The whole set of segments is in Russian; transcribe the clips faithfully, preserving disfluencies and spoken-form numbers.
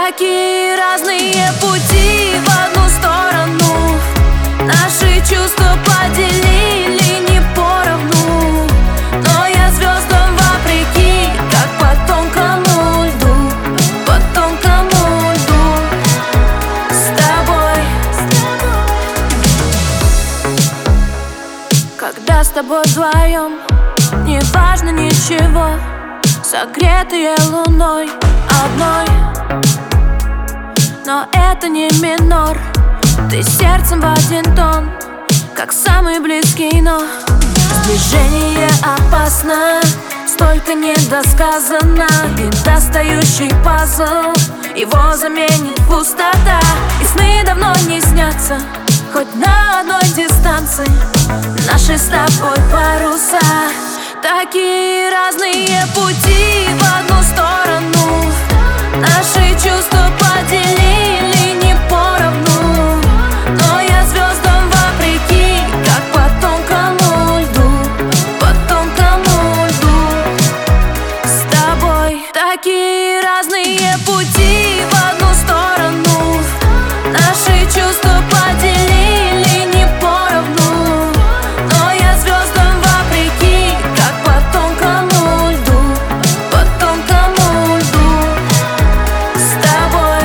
Такие разные пути в одну сторону. Наши чувства поделили не поровну. Но я звездам вопреки, как по тонкому льду, по тонкому льду. С тобой, когда с тобой вдвоем, не важно ничего, согретые луной одной. Но это не минор, ты сердцем в один тон, как самый близкий, но сближение опасно, столько недосказано. Недостающий пазл, его заменит пустота. И сны давно не снятся, хоть на одной дистанции. Наши с тобой паруса, такие разные пути в одну сторону. Наши чувства поделили не поровну. Но я звездам вопреки, как по тонкому льду, по тонкому льду. С тобой такие разные пути в одну сторону. Наши чувства поделили не поровну. Но я звездам вопреки, как по тонкому льду, по тонкому льду. С тобой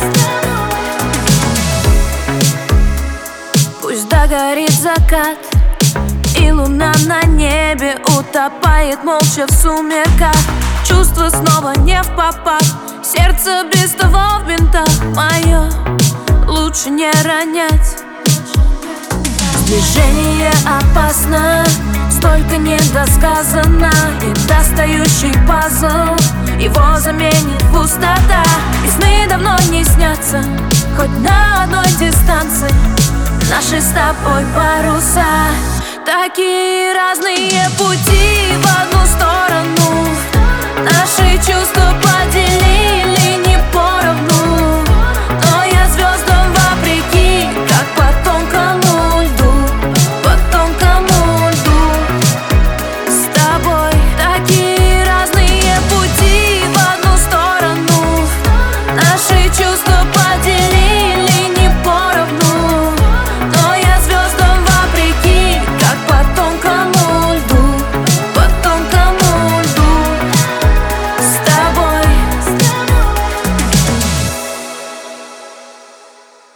пусть догорит закат, и луна на небе утопает молча в сумерках. Чувства снова не впопад, сердце без того в бинтах. Мое лучше не ронять. Сближение опасно, столько недосказано. Недостающий пазл, его заменит пустота. И сны давно не снятся, хоть на одной дистанции. Наши с тобой паруса, такие разные пути в одну сторону. Наши чувства поделили